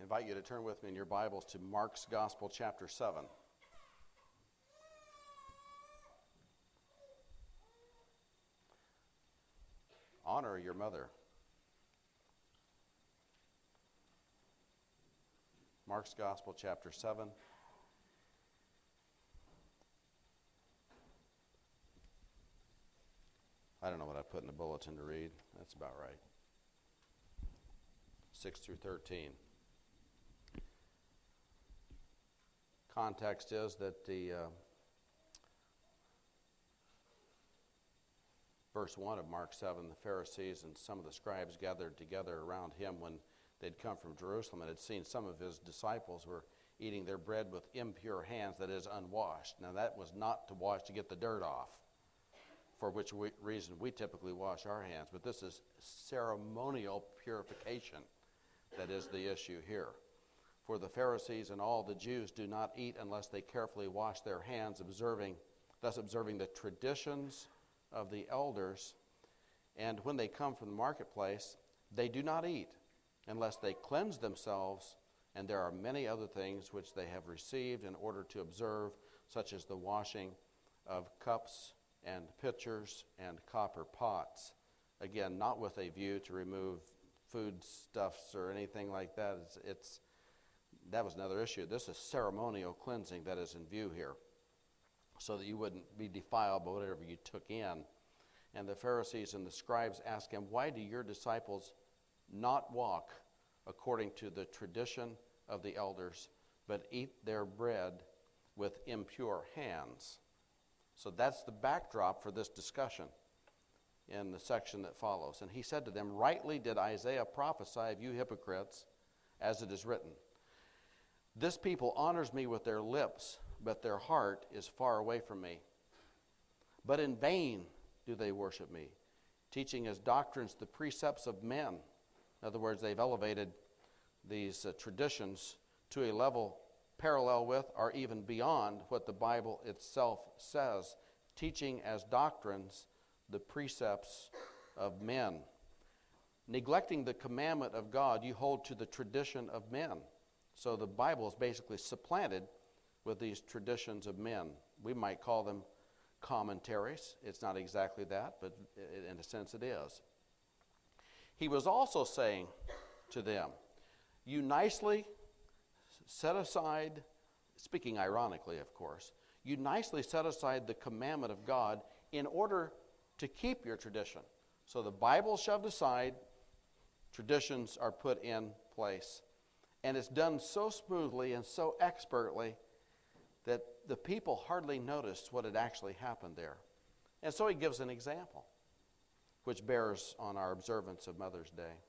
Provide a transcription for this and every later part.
invite you to turn with me in your Bibles to Mark's Gospel, chapter 7. Honor your mother. Mark's Gospel, chapter 7. I don't know what I put in the bulletin to read. That's about right. 6 through 13. Context is that the verse 1 of Mark 7, the Pharisees and some of the scribes gathered together around him when they'd come from Jerusalem and had seen some of his disciples were eating their bread with impure hands, that is, unwashed. Now that was not to wash to get the dirt off, for which reason we typically wash our hands, but this is ceremonial purification that is the issue here. For the Pharisees and all the Jews do not eat unless they carefully wash their hands, thus observing the traditions of the elders. And when they come from the marketplace, they do not eat unless they cleanse themselves, and there are many other things which they have received in order to observe, such as the washing of cups and pitchers and copper pots. Again, not with a view to remove foodstuffs or anything like that. That was another issue. This is ceremonial cleansing that is in view here, so that you wouldn't be defiled by whatever you took in. And the Pharisees and the scribes asked him, "Why do your disciples not walk according to the tradition of the elders, but eat their bread with impure hands?" So that's the backdrop for this discussion in the section that follows. And he said to them, "Rightly did Isaiah prophesy of you hypocrites, as it is written, 'This people honors me with their lips, but their heart is far away from me. But in vain do they worship me, teaching as doctrines the precepts of men.'" In other words, they've elevated these traditions to a level parallel with or even beyond what the Bible itself says, teaching as doctrines the precepts of men. Neglecting the commandment of God, you hold to the tradition of men. So the Bible is basically supplanted with these traditions of men. We might call them commentaries. It's not exactly that, but in a sense it is. He was also saying to them, "You nicely set aside," speaking ironically, of course, "you nicely set aside the commandment of God in order to keep your tradition." So the Bible shoved aside, traditions are put in place. And it's done so smoothly and so expertly that the people hardly noticed what had actually happened there. And so he gives an example, which bears on our observance of Mother's Day.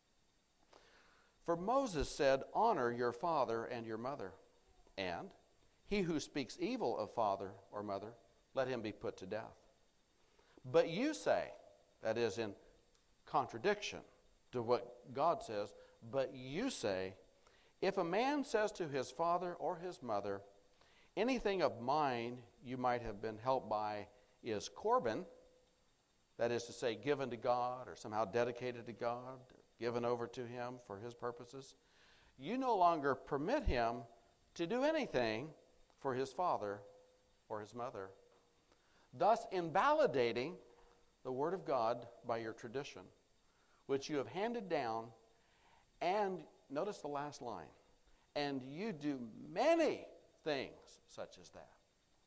"For Moses said, 'Honor your father and your mother,' and 'He who speaks evil of father or mother, let him be put to death.' But you say," that is in contradiction to what God says, "but you say, 'If a man says to his father or his mother, anything of mine you might have been helped by is Corban,' that is to say, given to God or somehow dedicated to God, given over to him for his purposes, you no longer permit him to do anything for his father or his mother, thus invalidating the word of God by your tradition, which you have handed down, and," notice the last line, "and you do many things such as that."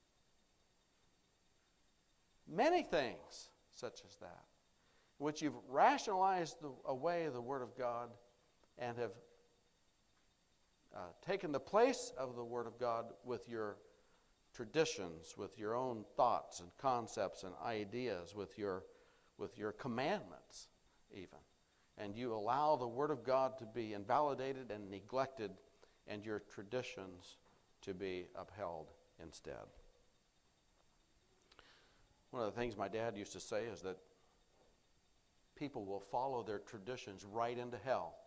Many things such as that, in which you've rationalized away the Word of God and have taken the place of the Word of God with your traditions, with your own thoughts and concepts and ideas, with your commandments even. And you allow the Word of God to be invalidated and neglected, and your traditions to be upheld instead. One of the things my dad used to say is that people will follow their traditions right into hell.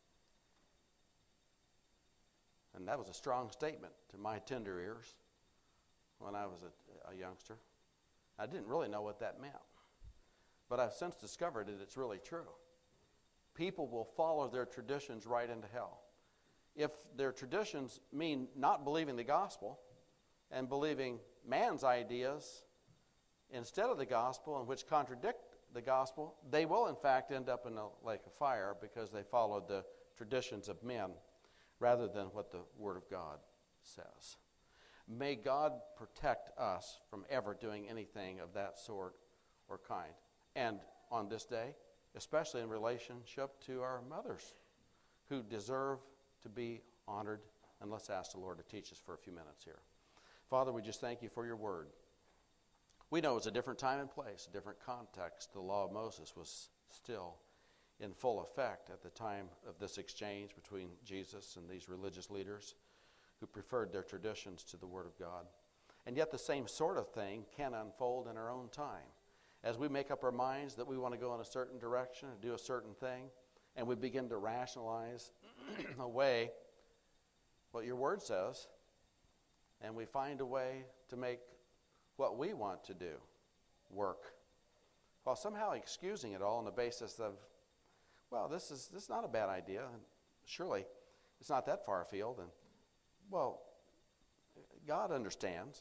And that was a strong statement to my tender ears when I was a youngster. I didn't really know what that meant. But I've since discovered that it's really true. People will follow their traditions right into hell. if their traditions mean not believing the gospel and believing man's ideas instead of the gospel, and which contradict the gospel, they will in fact end up in a lake of fire because they followed the traditions of men rather than what the Word of God says. May God protect us from ever doing anything of that sort or kind. And on this day, especially in relationship to our mothers who deserve to be honored. And let's ask the Lord to teach us for a few minutes here. Father, we just thank you for your word. We know it's a different time and place, a different context. The law of Moses was still in full effect at the time of this exchange between Jesus and these religious leaders who preferred their traditions to the Word of God. And yet the same sort of thing can unfold in our own time. As we make up our minds that we want to go in a certain direction and do a certain thing, and we begin to rationalize away what your Word says, and we find a way to make what we want to do work, while somehow excusing it all on the basis of, well, this is not a bad idea, and surely it's not that far afield, and well, God understands.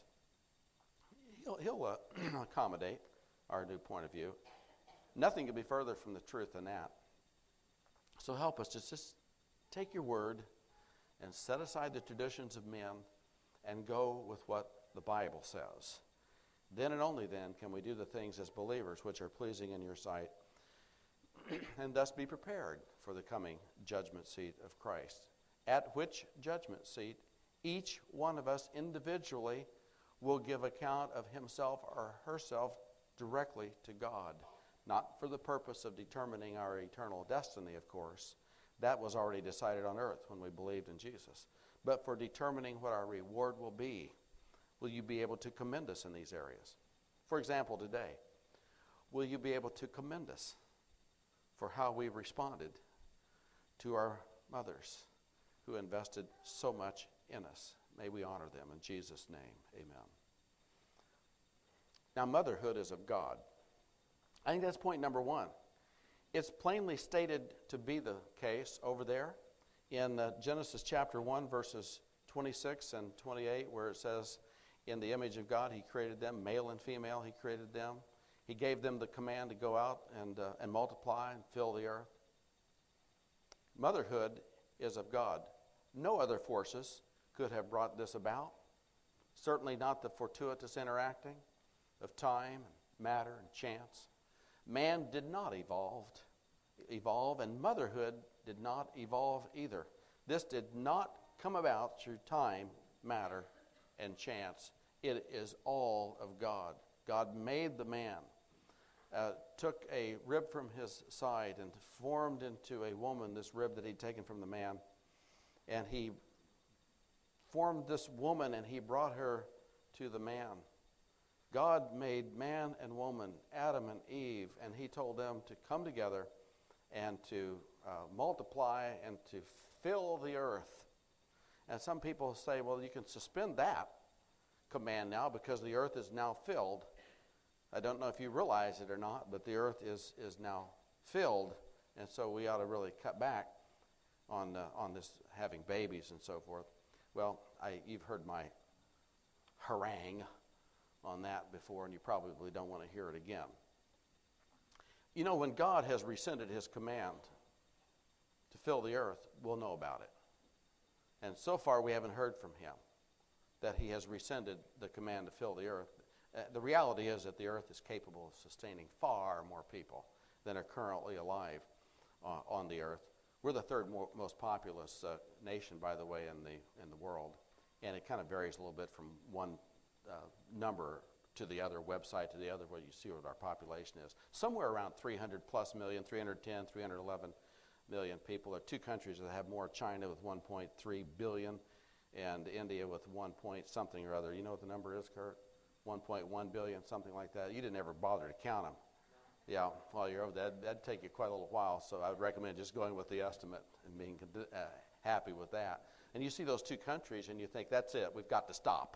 He'll accommodate our new point of view. Nothing could be further from the truth than that. So help us to just take your word and set aside the traditions of men and go with what the Bible says. Then and only then can we do the things as believers which are pleasing in your sight, and thus be prepared for the coming judgment seat of Christ, at which judgment seat each one of us individually will give account of himself or herself directly to God, not for the purpose of determining our eternal destiny, of course. That was already decided on earth when we believed in Jesus, but for determining what our reward will be. Will you be able to commend us in these areas? For example, today, will you be able to commend us for how we responded to our mothers who invested so much in us? May we honor them in Jesus' name. Amen. Now, motherhood is of God. I think that's point number one. It's plainly stated to be the case over there in Genesis chapter 1, verses 26 and 28, where it says, in the image of God, he created them, male and female, he created them. He gave them the command to go out and multiply and fill the earth. Motherhood is of God. No other forces could have brought this about. Certainly not the fortuitous interacting of time, and matter, and chance. Man did not evolve, and motherhood did not evolve either. This did not come about through time, matter, and chance. It is all of God. God made the man, took a rib from his side and formed into a woman this rib that he'd taken from the man. And he formed this woman and he brought her to the man. God made man and woman, Adam and Eve, and he told them to come together and to multiply and to fill the earth. And some people say, well, you can suspend that command now because the earth is now filled. I don't know if you realize it or not, but the earth is now filled, and so we ought to really cut back on this having babies and so forth. Well, you've heard my harangue on that before, and you probably don't want to hear it again. You know, when God has rescinded his command to fill the earth, we'll know about it. And so far we haven't heard from him that he has rescinded the command to fill the earth. The reality is that the earth is capable of sustaining far more people than are currently alive on the earth. We're the third most populous nation, by the way, in the world, and it kind of varies a little bit from one number to the other, website to the other, where you see what our population is. Somewhere around 300 plus million, 310, 311 million people. There are two countries that have more: China with 1.3 billion and India with 1 point something or other. You know what the number is, Kurt? 1.1 billion, something like that. You didn't ever bother to count them. Yeah, while you're over that'd take you quite a little while, so I would recommend just going with the estimate and being happy with that. And you see those two countries and you think, that's it, we've got to stop.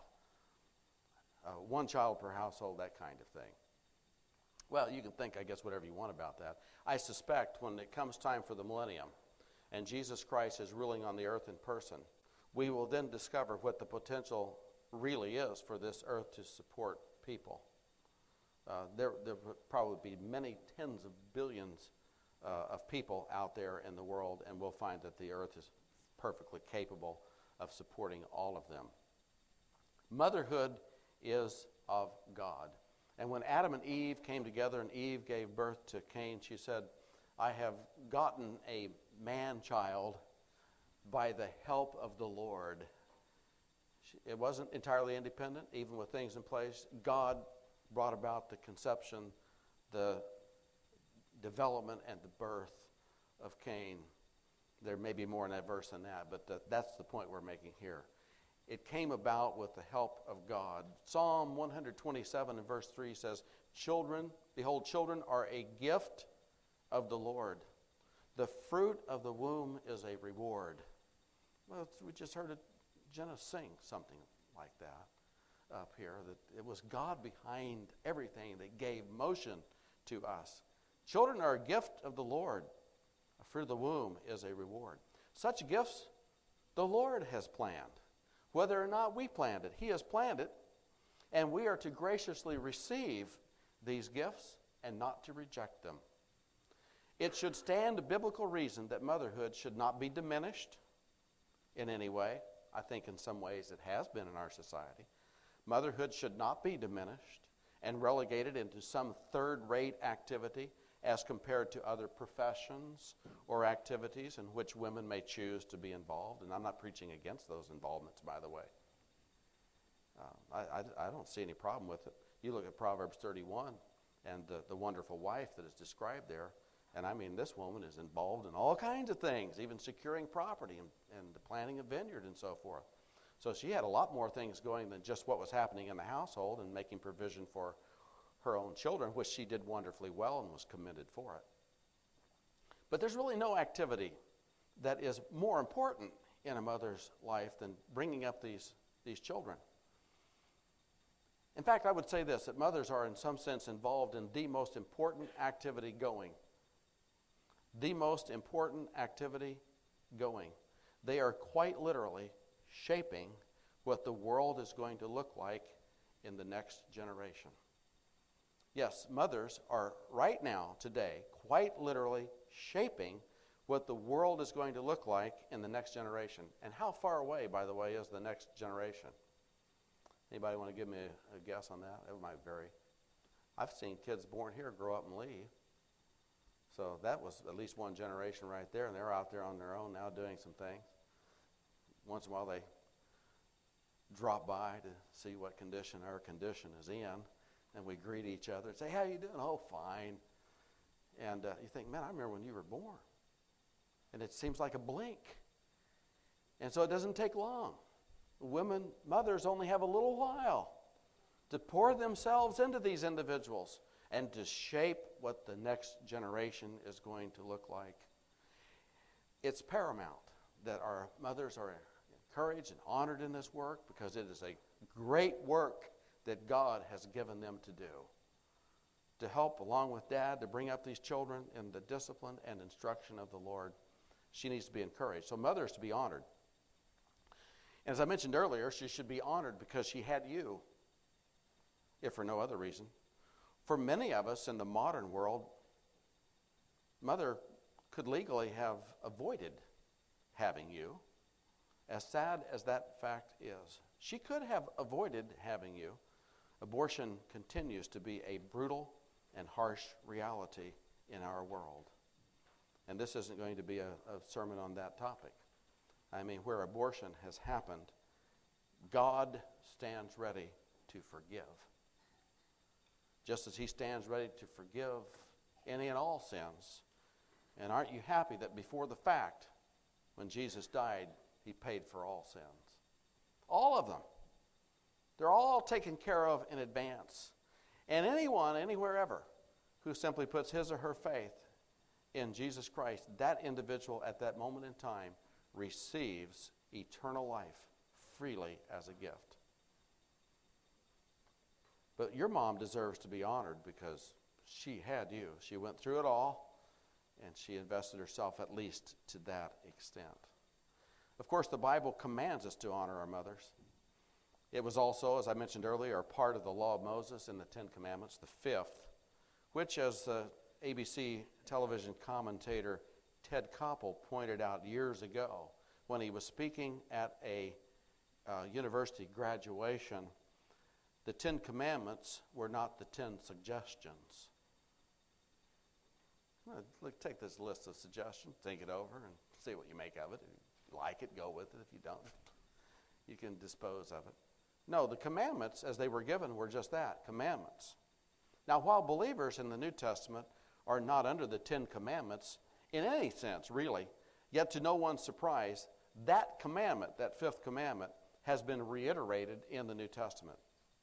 One child per household, that kind of thing. Well, you can think, I guess, whatever you want about that. I suspect when it comes time for the millennium, and Jesus Christ is ruling on the earth in person, we will then discover what the potential really is for this earth to support people. There will probably be many tens of billions of people out there in the world, and we'll find that the earth is perfectly capable of supporting all of them. Motherhood is of God. And when Adam and Eve came together and Eve gave birth to Cain, she said, I have gotten a man-child by the help of the Lord. It wasn't entirely independent, even with things in place. God brought about the conception, the development, and the birth of Cain. There may be more in that verse than that, but that's the point we're making here. It came about with the help of God. Psalm 127 and verse 3 says, Children, behold, children are a gift of the Lord. The fruit of the womb is a reward. Well, we just heard Jenna sing something like that up here, that it was God behind everything that gave motion to us. Children are a gift of the Lord. A fruit of the womb is a reward. Such gifts the Lord has planned. Whether or not we planned it, He has planned it, and we are to graciously receive these gifts and not to reject them. It should stand to biblical reason that motherhood should not be diminished in any way. I think in some ways it has been in our society. Motherhood should not be diminished and relegated into some third-rate activity as compared to other professions or activities in which women may choose to be involved. And I'm not preaching against those involvements, by the way. I don't see any problem with it. You look at Proverbs 31 and the wonderful wife that is described there, and I mean this woman is involved in all kinds of things, even securing property and the planting a vineyard and so forth. So she had a lot more things going than just what was happening in the household and making provision for her own children, which she did wonderfully well and was commended for it. But there's really no activity that is more important in a mother's life than bringing up these children. In fact, I would say this, that mothers are in some sense involved in the most important activity going. The most important activity going. They are quite literally shaping what the world is going to look like in the next generation. Yes, mothers are right now, today, quite literally shaping what the world is going to look like in the next generation. And how far away, by the way, is the next generation? Anybody want to give me a guess on that? It might vary. I've seen kids born here grow up and leave. So that was at least one generation right there, and they're out there on their own now doing some things. Once in a while they drop by to see what condition our condition is in, and we greet each other and say, how you doing? Oh, fine. And you think, man, I remember when you were born. And it seems like a blink. And so it doesn't take long. Women, mothers only have a little while to pour themselves into these individuals and to shape what the next generation is going to look like. It's paramount that our mothers are encouraged and honored in this work because it is a great work that God has given them to do. To help, along with Dad, to bring up these children in the discipline and instruction of the Lord. She needs to be encouraged. So mother is to be honored. And as I mentioned earlier, she should be honored because she had you, if for no other reason. For many of us in the modern world, mother could legally have avoided having you, as sad as that fact is. She could have avoided having you. Abortion continues to be a brutal and harsh reality in our world. And this isn't going to be a sermon on that topic. I mean, where abortion has happened, God stands ready to forgive. Just as He stands ready to forgive any and all sins. And aren't you happy that before the fact, when Jesus died, He paid for all sins? All of them. They're all taken care of in advance. And anyone, anywhere ever, who simply puts his or her faith in Jesus Christ, that individual at that moment in time receives eternal life freely as a gift. But your mom deserves to be honored because she had you. She went through it all, And she invested herself at least to that extent. Of course, the Bible commands us to honor our mothers. It was also, as I mentioned earlier, a part of the law of Moses in the Ten Commandments, the fifth, which, as the ABC television commentator Ted Koppel pointed out years ago when he was speaking at a university graduation, the Ten Commandments were not the 10 suggestions. Well, take this list of suggestions, think it over, and see what you make of it. If you like it, go with it. If you don't, you can dispose of it. No, the commandments, as they were given, were just that, commandments. Now, while believers in the New Testament are not under the 10 Commandments, in any sense, really, yet to no one's surprise, that commandment, that fifth commandment, has been reiterated in the New Testament.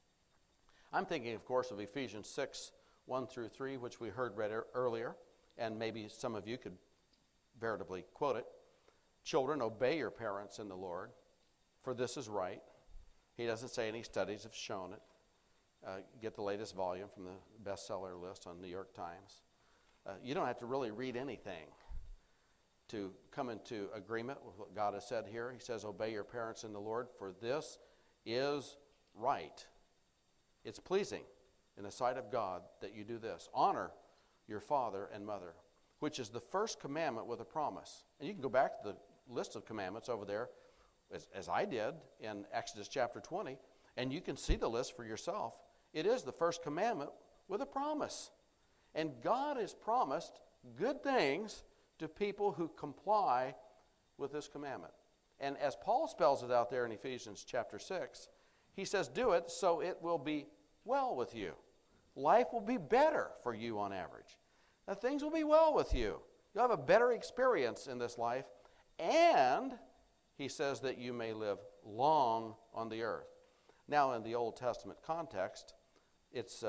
I'm thinking, of course, of Ephesians 6, 1 through 3, which we heard read earlier, and maybe some of you could veritably quote it. Children, obey your parents in the Lord, for this is right. He doesn't say any studies have shown it. Get the latest volume from the bestseller list on New York Times. You don't have to really read anything to come into agreement with what God has said here. He says, obey your parents in the Lord, for this is right. It's pleasing in the sight of God that you do this. Honor your father and mother, which is the first commandment with a promise. And you can go back to the list of commandments over there, as I did in Exodus chapter 20, and you can see the list for yourself. It is the first commandment with a promise. And God has promised good things to people who comply with this commandment. And as Paul spells it out there in Ephesians chapter 6, he says, do it so it will be well with you. Life will be better for you on average. Now, things will be well with you. You'll have a better experience in this life. And he says that you may live long on the earth. Now, in the Old Testament context, it's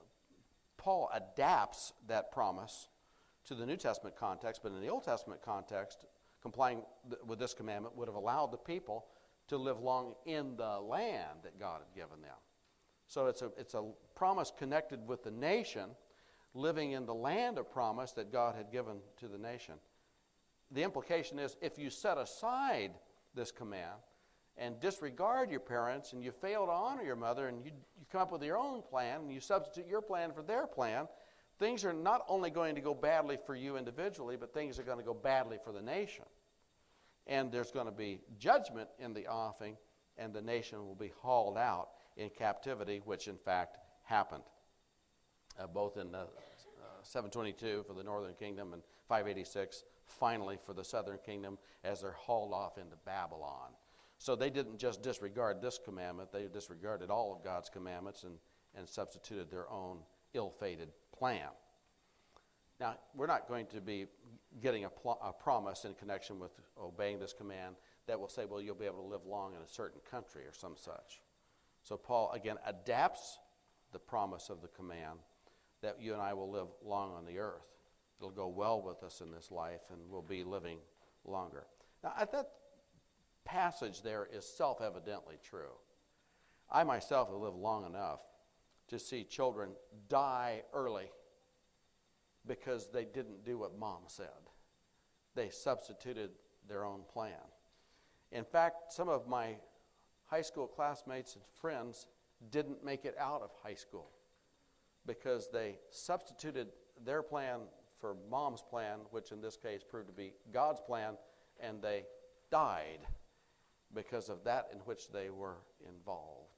Paul adapts that promise to the New Testament context, but in the Old Testament context, complying with this commandment would have allowed the people to live long in the land that God had given them. So it's a promise connected with the nation, living in the land of promise that God had given to the nation. The implication is, if you set aside this command and disregard your parents and you fail to honor your mother and you come up with your own plan and you substitute your plan for their plan, things are not only going to go badly for you individually, but things are going to go badly for the nation. And there's going to be judgment in the offing, and the nation will be hauled out in captivity, which in fact happened, both in 722 for the northern kingdom and 586 finally for the southern kingdom as they're hauled off into Babylon. So they didn't just disregard this commandment, they disregarded all of God's commandments and substituted their own ill-fated plan. Now, we're not going to be getting a promise in connection with obeying this command that will say, well, you'll be able to live long in a certain country or some such. So Paul, again, adapts the promise of the command that you and I will live long on the earth. It'll go well with us in this life, and we'll be living longer. Now, that passage there is self-evidently true. I myself have lived long enough to see children die early because they didn't do what mom said. They substituted their own plan. In fact, some of my high school classmates and friends didn't make it out of high school because they substituted their plan for mom's plan, which in this case proved to be God's plan, and they died because of that in which they were involved.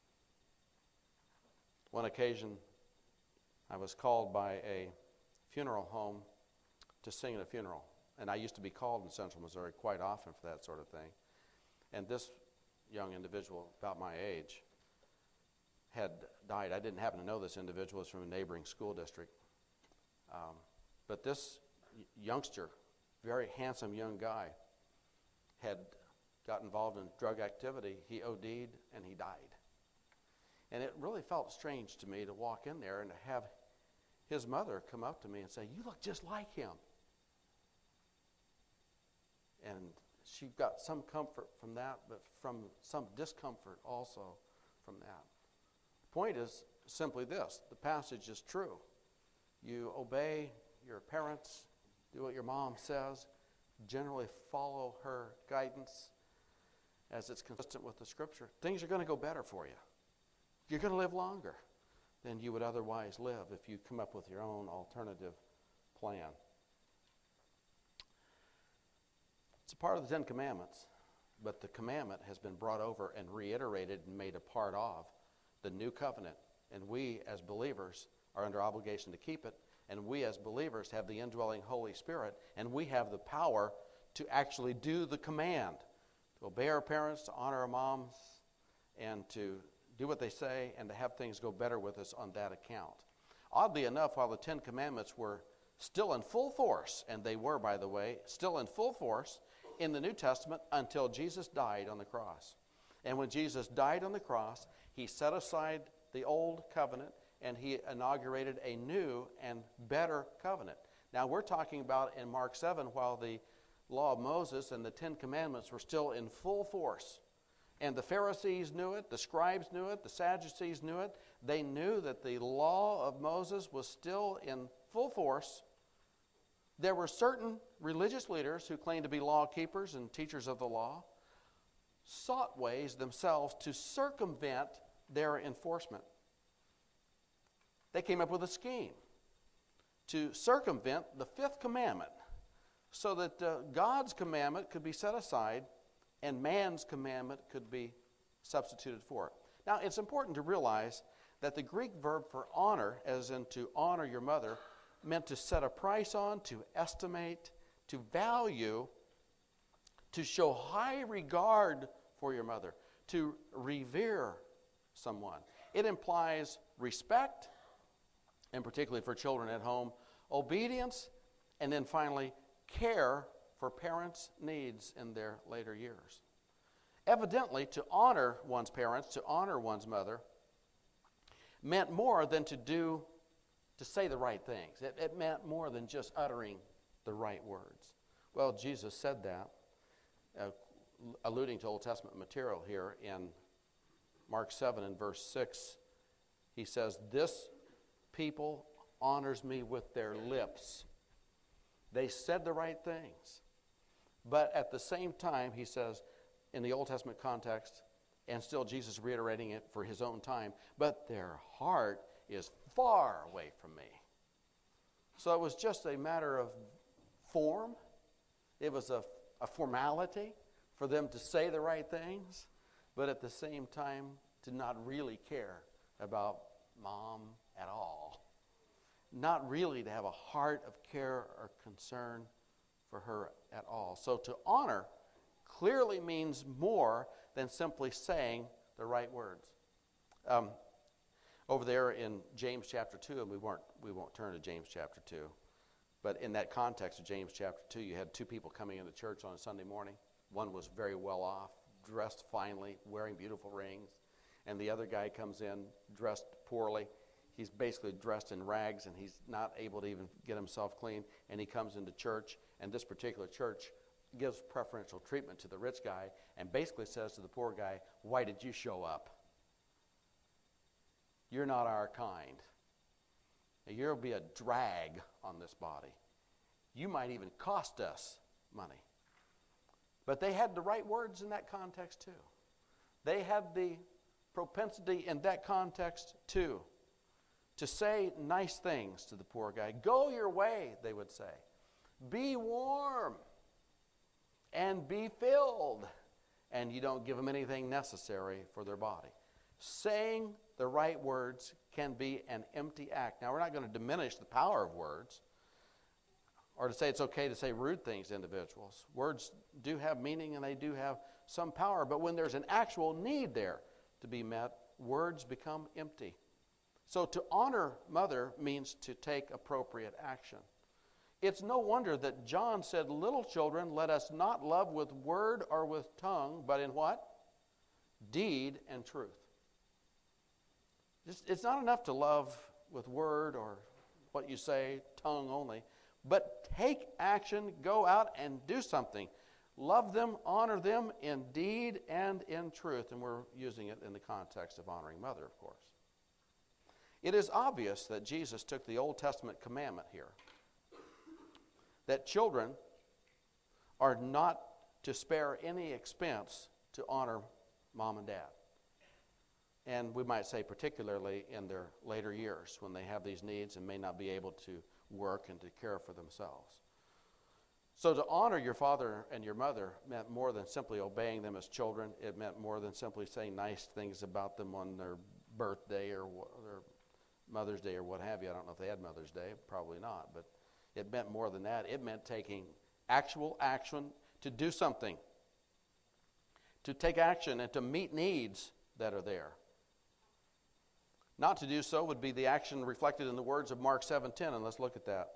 One occasion, I was called by a funeral home to sing at a funeral. And I used to be called in Central Missouri quite often for that sort of thing. And this young individual, about my age, had died. I didn't happen to know this individual. It was from a neighboring school district. But this youngster, very handsome young guy, had got involved in drug activity. He OD'd and he died. And it really felt strange to me to walk in there and to have his mother come up to me and say, "You look just like him." And she got some comfort from that, but from some discomfort also from that. The point is simply this: the passage is true. You obey your parents do what your mom says, generally follow her guidance as it's consistent with the Scripture, things are going to go better for you. You're going to live longer than you would otherwise live if you come up with your own alternative plan. It's a part of the Ten Commandments, but the commandment has been brought over and reiterated and made a part of the new covenant. And we as believers are under obligation to keep it. And we as believers have the indwelling Holy Spirit. And we have the power to actually do the command. To obey our parents, to honor our moms, and to do what they say, and to have things go better with us on that account. Oddly enough, while the Ten Commandments were still in full force, and they were, by the way, still in full force in the New Testament until Jesus died on the cross. And when Jesus died on the cross, he set aside the old covenant and he inaugurated a new and better covenant. Now we're talking about in Mark 7 while the law of Moses and the Ten Commandments were still in full force. And the Pharisees knew it, the scribes knew it, the Sadducees knew it. They knew that the law of Moses was still in full force. There were certain religious leaders who claimed to be law keepers and teachers of the law, sought ways themselves to circumvent their enforcement. They came up with a scheme to circumvent the fifth commandment so that God's commandment could be set aside and man's commandment could be substituted for it. Now, it's important to realize that the Greek verb for honor, as in to honor your mother, meant to set a price on, to estimate, to value, to show high regard for your mother, to revere someone. It implies respect, and particularly for children at home, obedience, and then finally care for parents' needs in their later years. Evidently, to honor one's parents, to honor one's mother, meant more than to say the right things. It meant more than just uttering the right words. Well, Jesus said that, alluding to Old Testament material here in Mark 7 and verse 6. He says, "This people honors me with their lips." They said the right things. But at the same time, he says, in the Old Testament context, and still Jesus reiterating it for his own time, but their heart is far away from me. So it was just a matter of form. It was a formality for them to say the right things, but at the same time to not really care about mom at all. Not really to have a heart of care or concern for her at all. So to honor clearly means more than simply saying the right words. Over there in James chapter 2, and we won't turn to James chapter 2, but in that context of James chapter 2, you had two people coming into church on a Sunday morning. One was very well off, dressed finely, wearing beautiful rings, and the other guy comes in dressed poorly. He's basically dressed in rags, and he's not able to even get himself clean, and he comes into church, and this particular church gives preferential treatment to the rich guy and basically says to the poor guy, "Why did you show up? You're not our kind. You'll be a drag on this body. You might even cost us money." But they had the right words in that context too. They had the propensity in that context too to say nice things to the poor guy. "Go your way," they would say. "Be warm and be filled." And you don't give them anything necessary for their body. Saying the right words can be an empty act. Now, we're not going to diminish the power of words or to say it's okay to say rude things to individuals. Words do have meaning and they do have some power, but when there's an actual need there to be met, words become empty. So to honor mother means to take appropriate action. It's no wonder that John said, "Little children, let us not love with word or with tongue, but in what? Deed and truth." It's not enough to love with word or what you say, tongue only, but take action, go out and do something. Love them, honor them in deed and in truth. And we're using it in the context of honoring mother, of course. It is obvious that Jesus took the Old Testament commandment here, that children are not to spare any expense to honor mom and dad. And we might say particularly in their later years when they have these needs and may not be able to work and to care for themselves. So to honor your father and your mother meant more than simply obeying them as children. It meant more than simply saying nice things about them on their birthday or their Mother's Day or what have you. I don't know if they had Mother's Day, probably not. But it meant more than that. It meant taking actual action to do something, to take action and to meet needs that are there. Not to do so would be the action reflected in the words of Mark 7:10, and let's look at that.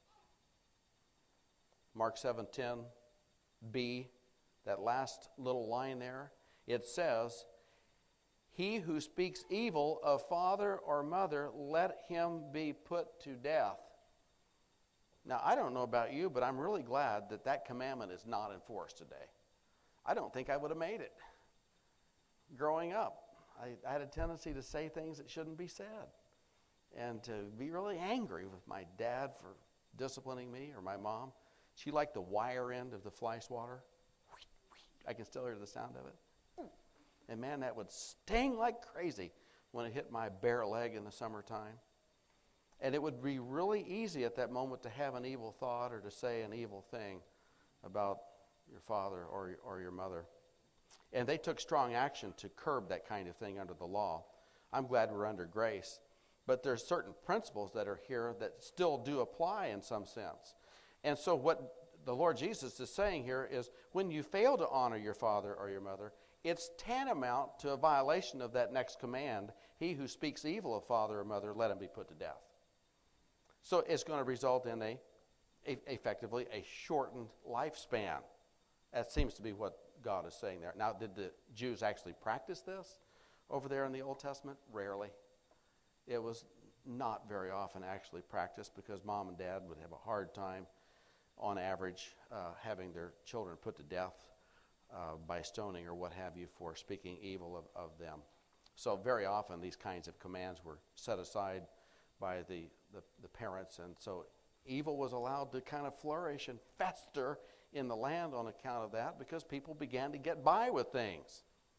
Mark 7:10b, that last little line there, it says, "He who speaks evil of father or mother, let him be put to death." Now, I don't know about you, but I'm really glad that that commandment is not enforced today. I don't think I would have made it. Growing up, I had a tendency to say things that shouldn't be said and to be really angry with my dad for disciplining me or my mom. She liked the wire end of the fly swatter. I can still hear the sound of it. And man, that would sting like crazy when it hit my bare leg in the summertime. And it would be really easy at that moment to have an evil thought or to say an evil thing about your father or your mother. And they took strong action to curb that kind of thing under the law. I'm glad we're under grace. But there's certain principles that are here that still do apply in some sense. And so what the Lord Jesus is saying here is when you fail to honor your father or your mother, it's tantamount to a violation of that next command. He who speaks evil of father or mother, let him be put to death. So it's going to result in effectively a shortened lifespan. That seems to be what God is saying there. Now, did the Jews actually practice this over there in the Old Testament? Rarely. It was not very often actually practiced because mom and dad would have a hard time on average having their children put to death by stoning or what have you for speaking evil of them. So very often these kinds of commands were set aside by the parents, and so evil was allowed to kind of flourish and fester in the land on account of that because people began to get by with things.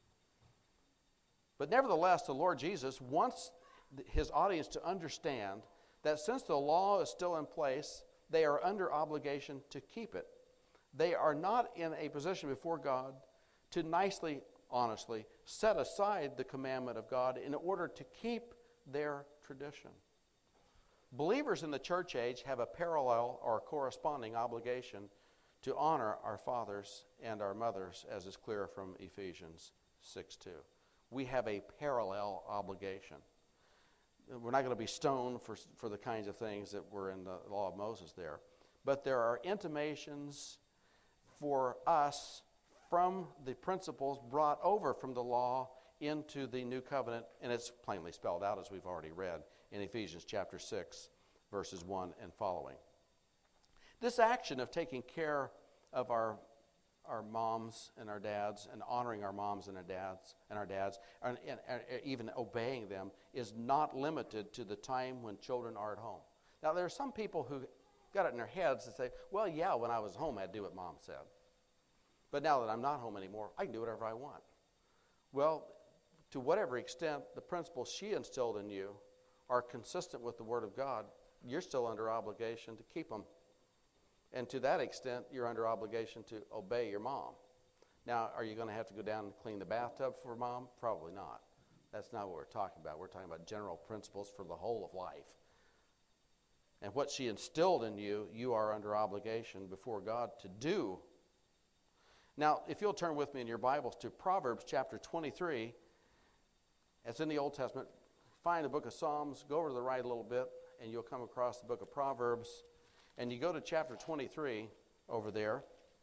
But nevertheless, the Lord Jesus wants his audience to understand that since the law is still in place, they are under obligation to keep it. They are not in a position before God to nicely, honestly set aside the commandment of God in order to keep their tradition. Believers in the church age have a parallel or corresponding obligation to honor our fathers and our mothers, as is clear from Ephesians 6:2. We have a parallel obligation. We're not going to be stoned for the kinds of things that were in the law of Moses there. But there are intimations for us from the principles brought over from the law into the new covenant, and it's plainly spelled out as we've already read in Ephesians chapter 6, verses 1 and following. This action of taking care of our moms and our dads and honoring our moms and our dads and even obeying them is not limited to the time when children are at home. Now, there are some people who got it in their heads to say, well, yeah, when I was home, I'd do what mom said. But now that I'm not home anymore, I can do whatever I want. Well, to whatever extent the principles she instilled in you are consistent with the Word of God, you're still under obligation to keep them. And to that extent, you're under obligation to obey your mom. Now, are you going to have to go down and clean the bathtub for mom? Probably not. That's not what we're talking about. We're talking about general principles for the whole of life. And what she instilled in you, you are under obligation before God to do. Now, if you'll turn with me in your Bibles to Proverbs chapter 23, it's in the Old Testament. Find the book of Psalms, go over to the right a little bit, and you'll come across the book of Proverbs. And you go to chapter 23 over there,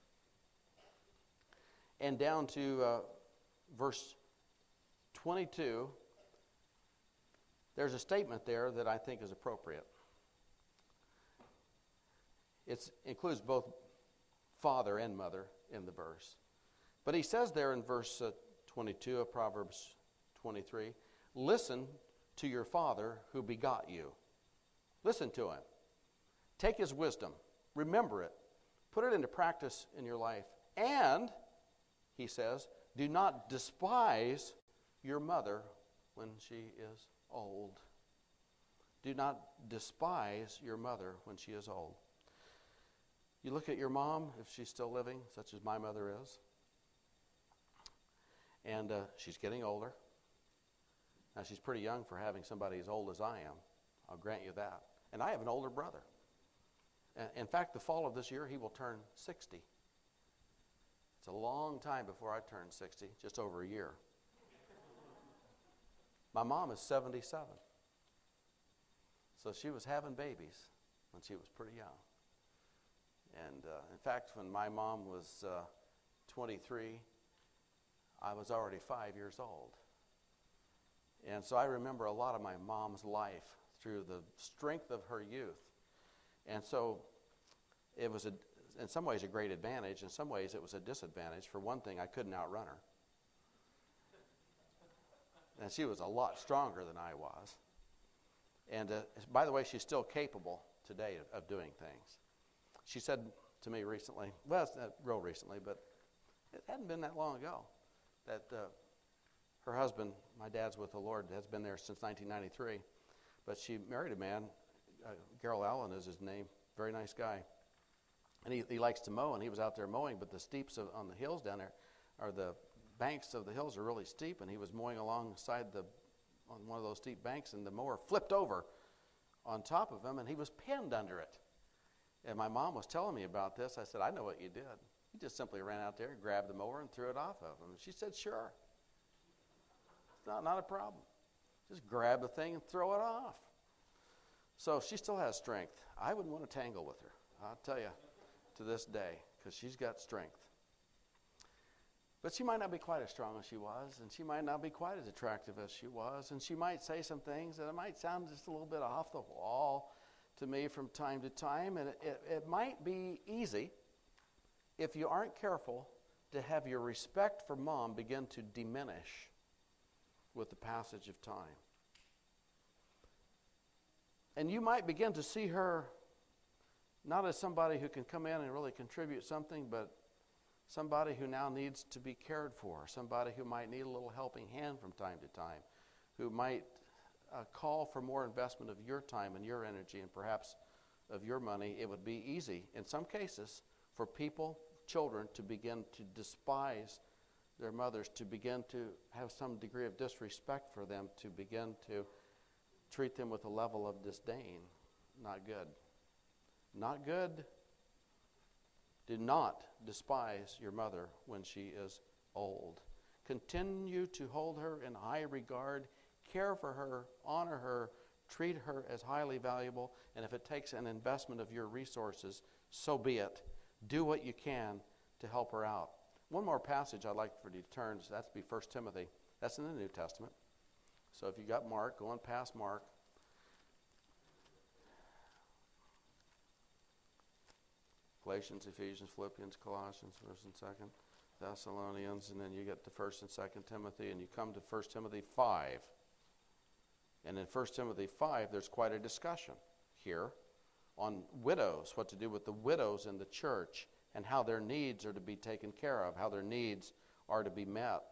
and down to verse 22, there's a statement there that I think is appropriate. It includes both father and mother in the verse. But he says there in verse 22 of Proverbs 23, listen to your father who begot you. Listen to him. Take his wisdom. Remember it Put it into practice in your life. And, he says, do not despise your mother when she is old. Do not despise your mother when she is old. You look at your mom, if she's still living, such as my mother is, and she's getting older. Now, she's pretty young for having somebody as old as I am. I'll grant you that. And I have an older brother. In fact, the fall of this year, he will turn 60. It's a long time before I turn 60, just over a year. My mom is 77. So she was having babies when she was pretty young. And in fact, when my mom was 23, I was already 5 years old. And so I remember a lot of my mom's life through the strength of her youth. And so it was, in some ways, a great advantage. In some ways, it was a disadvantage. For one thing, I couldn't outrun her. And she was a lot stronger than I was. And by the way, she's still capable today of doing things. She said to me recently, well, it's not real recently, but it hadn't been that long ago, that her husband, my dad's with the Lord, has been there since 1993, but she married a man, Gerald Allen is his name, very nice guy. And he likes to mow, and he was out there mowing, but the steeps on the hills down there, or the banks of the hills are really steep, and he was mowing alongside on one of those steep banks, and the mower flipped over on top of him, and he was pinned under it. And my mom was telling me about this. I said, I know what you did. You just simply ran out there, grabbed the mower, and threw it off of him. And she said, sure. It's not a problem. Just grab the thing and throw it off. So she still has strength. I wouldn't want to tangle with her, I'll tell you, to this day, because she's got strength. But she might not be quite as strong as she was, and she might not be quite as attractive as she was, and she might say some things that might sound just a little bit off the wall to me from time to time, and it might be easy, if you aren't careful, to have your respect for mom begin to diminish with the passage of time. And you might begin to see her not as somebody who can come in and really contribute something, but somebody who now needs to be cared for, somebody who might need a little helping hand from time to time, who might call for more investment of your time and your energy and perhaps of your money. It would be easy, in some cases, for people, children, to begin to despise their mothers, to begin to have some degree of disrespect for them, to begin to treat them with a level of disdain. Not good. Not good. Do not despise your mother when she is old. Continue to hold her in high regard, care for her, honor her, treat her as highly valuable, and if it takes an investment of your resources, so be it. Do what you can to help her out. One more passage I'd like for you to turn, so that's be 1 Timothy. That's in the New Testament. So if you got Mark, go on past Mark. Galatians, Ephesians, Philippians, Colossians, 1st and 2nd, Thessalonians, and then you get to 1st and 2nd Timothy, and you come to 1 Timothy 5. And in 1 Timothy 5, there's quite a discussion here on widows, what to do with the widows in the church, and how their needs are to be taken care of, how their needs are to be met.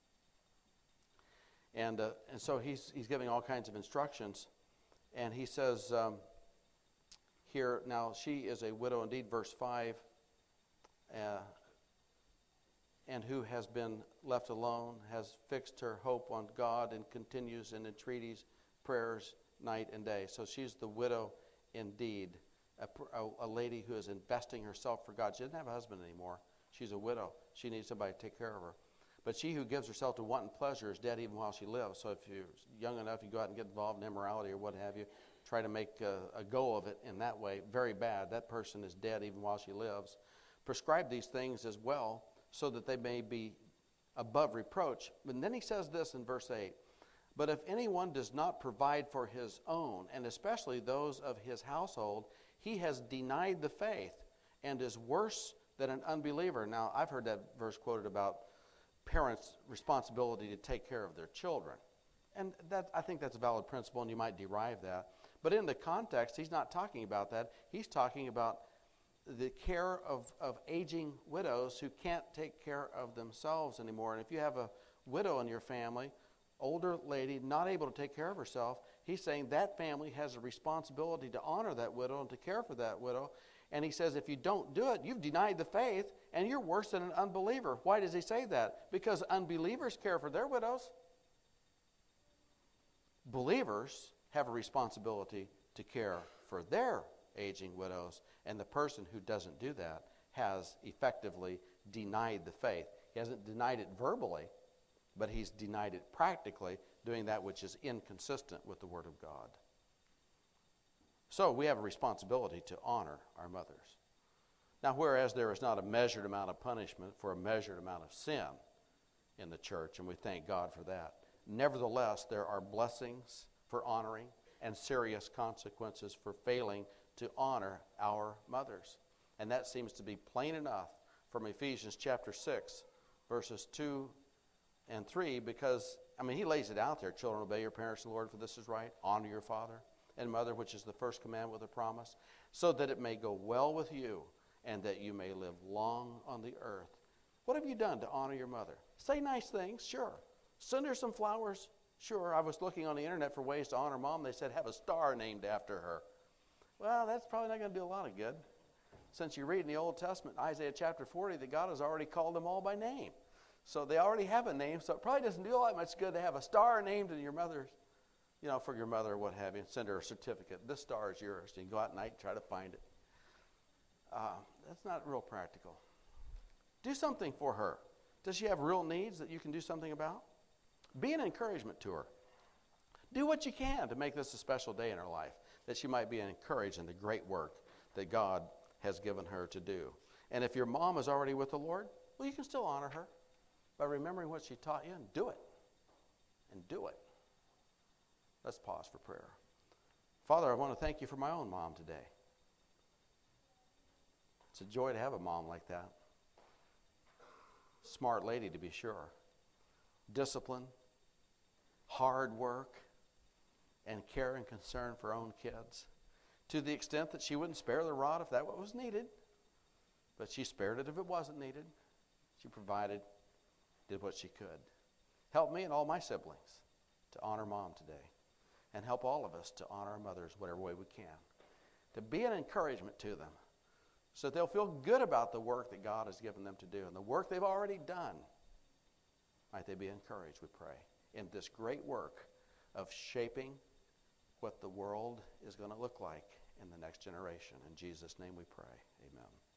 And so he's giving all kinds of instructions, and he says here, now she is a widow indeed, verse 5, and who has been left alone, has fixed her hope on God, and continues in entreaties, prayers, night and day. So she's the widow indeed, a lady who is investing herself for God. She doesn't have a husband anymore. She's a widow. She needs somebody to take care of her. But she who gives herself to wanton pleasure is dead even while she lives. So if you're young enough, you go out and get involved in immorality or what have you, try to make a go of it in that way, very bad. That person is dead even while she lives. Prescribe these things as well so that they may be above reproach. And then he says this in verse 8, but if anyone does not provide for his own, and especially those of his household, he has denied the faith and is worse than an unbeliever. Now, I've heard that verse quoted about parents' responsibility to take care of their children. And that, I think that's a valid principle, and you might derive that. But in the context, he's not talking about that. He's talking about the care of aging widows who can't take care of themselves anymore. And if you have a widow in your family, older lady, not able to take care of herself, he's saying that family has a responsibility to honor that widow and to care for that widow. And he says if you don't do it, you've denied the faith and you're worse than an unbeliever. Why does he say that? Because unbelievers care for their widows. Believers have a responsibility to care for their aging widows, and the person who doesn't do that has effectively denied the faith. He hasn't denied it verbally, but he's denied it practically, doing that which is inconsistent with the Word of God. So we have a responsibility to honor our mothers. Now, whereas there is not a measured amount of punishment for a measured amount of sin in the church, and we thank God for that, nevertheless, there are blessings for honoring and serious consequences for failing to honor our mothers. And that seems to be plain enough from Ephesians chapter 6, verses 2 and 3, because, he lays it out there. Children, obey your parents in the Lord, for this is right. Honor your father and mother, which is the first commandment with a promise, so that it may go well with you and that you may live long on the earth. What have you done to honor your mother? Say nice things, sure. Send her some flowers, sure. I was looking on the internet for ways to honor mom. They said have a star named after her. Well, that's probably not going to do a lot of good. Since you read in the Old Testament, Isaiah chapter 40, that God has already called them all by name. So they already have a name, so it probably doesn't do all that much good to have a star named in your mother's, for your mother or what have you. Send her a certificate. This star is yours. You can go out at night and try to find it. That's not real practical. Do something for her. Does she have real needs that you can do something about? Be an encouragement to her. Do what you can to make this a special day in her life, that she might be encouraged in the great work that God has given her to do. And if your mom is already with the Lord, well, you can still honor her by remembering what she taught you and do it. And do it. Let's pause for prayer. Father, I want to thank you for my own mom today. It's a joy to have a mom like that. Smart lady, to be sure. Discipline, hard work, and care and concern for her own kids, to the extent that she wouldn't spare the rod if that was needed, but she spared it if it wasn't needed. She provided, did what she could. Help me and all my siblings to honor mom today, and help all of us to honor our mothers whatever way we can, to be an encouragement to them so that they'll feel good about the work that God has given them to do and the work they've already done. Might they be encouraged, we pray, in this great work of shaping what the world is going to look like in the next generation. In Jesus' name we pray. Amen.